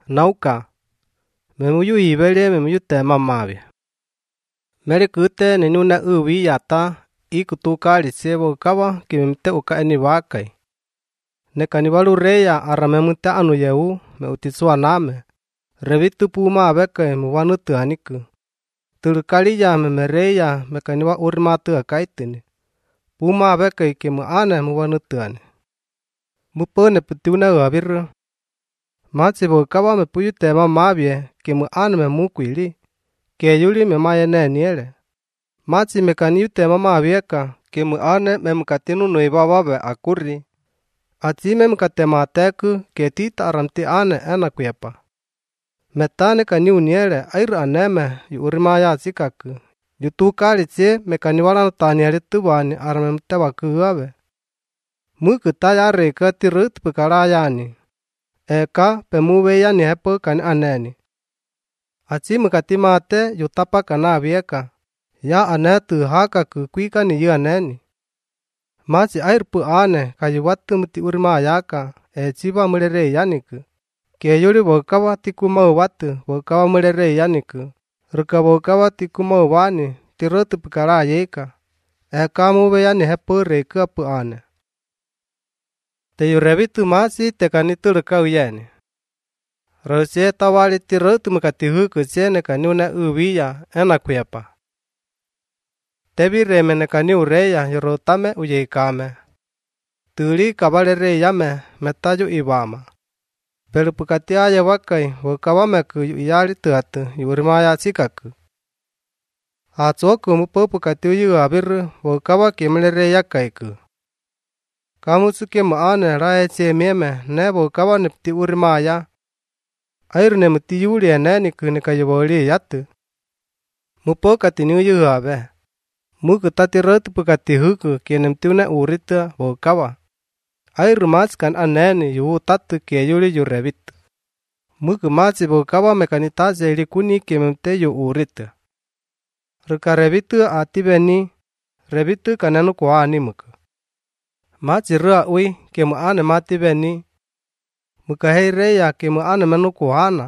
nauka memuyu ibele memuyu tema mavia mere kute ni nuna uwi yata ikutuka lisebo kawa kimte uka eni wakai ne kanivalu reya aramemute anu yeu me utisua name revitu puma abeke muwanutu aniku tulukaliya memereya me kaniwa urmatu akaitini puma abeke kimu ane muwanutu ane mupone putuna wabiru matsibo kawa me puyu tema mavie kimu ane me mukwili keyuli me mayene niele matsi me kaniu tema mavieka kimu ane me mukatinu nuivawabe akuri ati me mukatema teku ketita aramti ane enakuyapa metane kaniu niele airu aneme yu urimaya sikaku yutukali tsie me kaniwala taniele tubani arame mtewakuabe mukutaya reka tirut pukalayani eka pemuwe yani hepo kan aneni ati mukatimate yutapa kana vieka ya anetu haka kukwika ni yaneni matsi airpu ane kayuwatu muti urimayaka chiba mulere yaniku keyuri bokawa tikuma watu bokawa mulere yaniku ruka bokawa tikuma wani tirotu pukalayeka eka muwe yani hepo reka pu ane te yurevitu masi te kanitu rukawiyani Rosie tawali tirotu mukatihuku siene kaniuna uwiya enakuyapa tebi remene kaniu reya yorotame uyeikame tuli kabalere yame metayu ibama pero pukatiaya wakai wakawameku yali tuatu yurimaya sikaku atsoku mupo pukatiyu abiru wakawa kimlere yakaiku kamusuke maane rae chemieme ne wakawa nipti urimaya airne muti yuli eneni kunikayuboli yatu mupo katiniu yuabe muku tati rotu pukati huku kienem tuna urita wakawa airu matskan aneni yu tatu keyuli yurevitu muku matsi wakawa mekanitase ilikuni kiememte yu urita ruka revitu atibeni revitu kananu kuani muku matsi rua ui kiemu ane matibeni muka heireya kiemu ane menu kuhana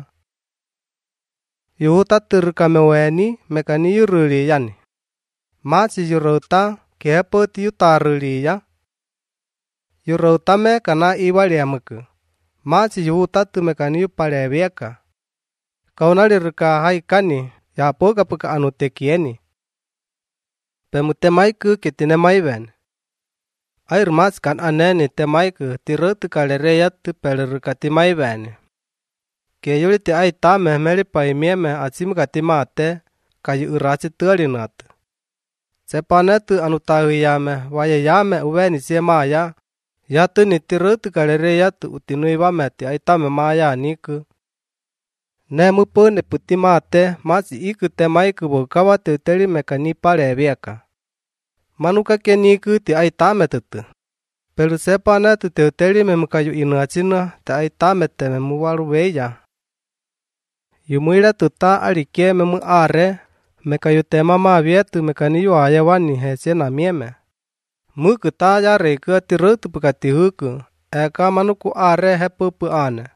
yu tatu ruka meweni mekani yuruli yani matsi yurota kepo tiyutaruliya yurotame kana iwaliamuku matsi yu tatu mekani yupalevieka kaunali ruka haikani yapoka puka anutekieni pemutemaiku kitinemaiven air mats kan aneni temaiku tirotu kalereya tupeleruka timaiveni keyuli ti aitame melipaimieme atsimukatimate kayu urasi tualinatu sepanetu anutahuyame wayeyame uveni siemaya yatu ni tirotu kalereya tu utinuivame ti aitame maya niku ne mupone putimate matsi iku temaiku bokawa teuteli mekani palevieka manuka keniku ti aitame tutu pelu sepanetu teuteli memukayu inuachina ti aitame te memuwaluweya yumuile tuta alike memu are mekayu tema mavietu mekaniyu ayawani hesiena mieme muku ta ya reku tirotu pukatihuku eka manuku are hepupu ane